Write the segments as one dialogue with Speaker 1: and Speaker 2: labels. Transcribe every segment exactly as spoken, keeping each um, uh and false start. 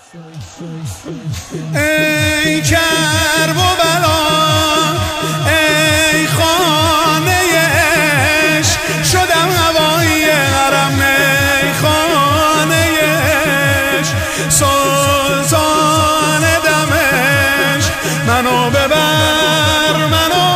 Speaker 1: ای کرب و بلا ای خانه عشق، شدم هوای حرم ای خانه عشق، سلطان دمشق منو ببر منو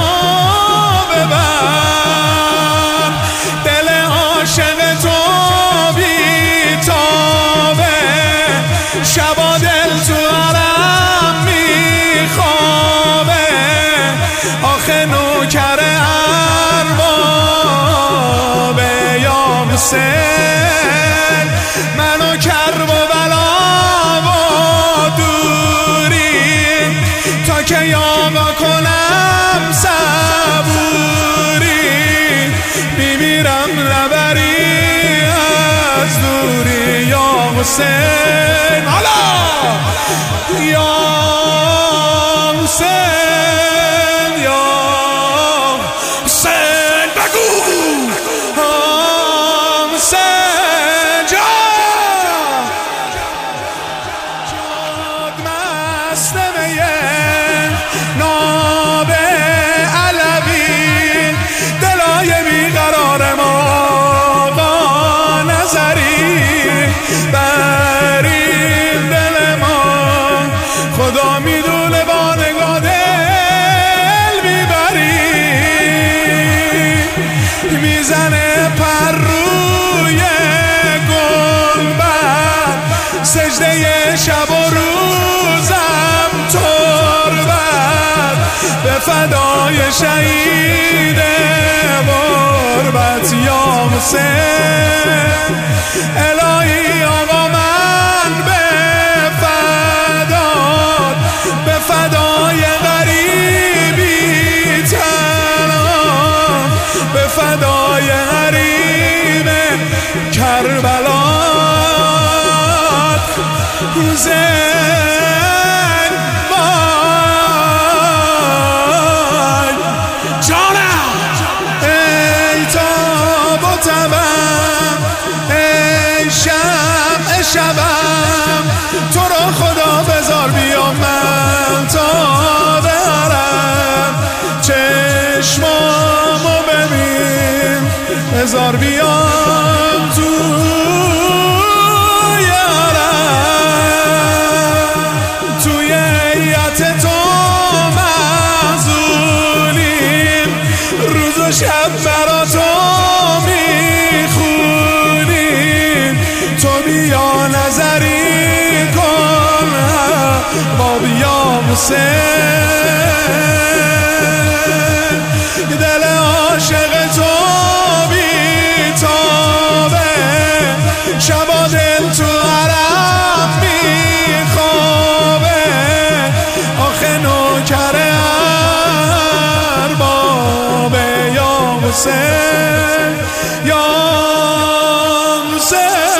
Speaker 1: ببر، دل عاشق تو بی تابه، شبا دل تو حرم میخوابه، آخه نوکر اربابه یا حسین، منو کرب و بلا و دوری، تا که یاغا کنم صبوری، میمیرم نبری از دوری یا حسین. حالا یا حسین یا حسین بگو حسین جان، جاد مست میه ناب علوی، دلای بیقرار ما با نظری، برین دل ما خدا میدونه با نگاه دل میبری، میزنه پر روی گلبر، سجده شب و روزم تربت، به فدای شهید غربت یا حسین. الهی آقا من به فدات، به فدای غریبی تنها، به فدای حریم کربلات حسین بای جانم. ای تاب و تبم ای شمع شبم، تو را خدا بذار بیام من تا برم، چشمامو ببین بذار بیام تو یارم، توی هیئت تو معزولیم، روز و شب برا تو میخونیم، تو بیا نظری کن باب یا حسین، دل عاشق تو بی تابه، شبا دل تو حرم میخوابه، آخه نوکر اربابه یا حسین یا حسین.